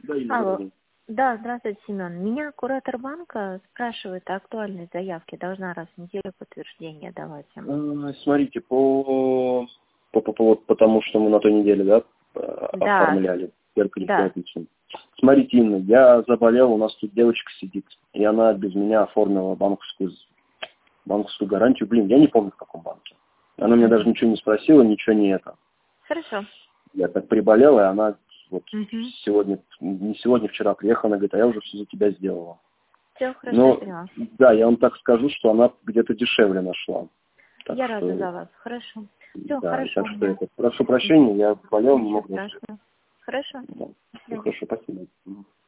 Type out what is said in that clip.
Да, Инна, Алло. добрый день. Да, здравствуйте, Семен. Меня куратор банка спрашивает о актуальной заявке. Должна раз в неделю подтверждение давать им. Смотрите, вот потому что мы на той неделе, да, Да, оформляли кредит да. пятничный. Смотрите, Инна, я заболел, у нас тут девочка сидит, и она без меня оформила банковскую гарантию. Блин, я не помню, в каком банке. Она меня даже Мгм. ничего не спросила, ничего не это. Хорошо. Я так приболел, и она вот Угу. сегодня, не сегодня, вчера приехала, она говорит, а я уже все за тебя сделала. Все хорошо, я Но, поняла. да, я вам так скажу, что она где-то дешевле нашла. Так Я рада что, за вас. Хорошо. Все да, и хорошо так у что меня. это. Прошу прощения, я болел, не Ничего мог ничего. страшного. Хорошо. Да. До Ну, свидания. хорошо, спасибо. Мгм.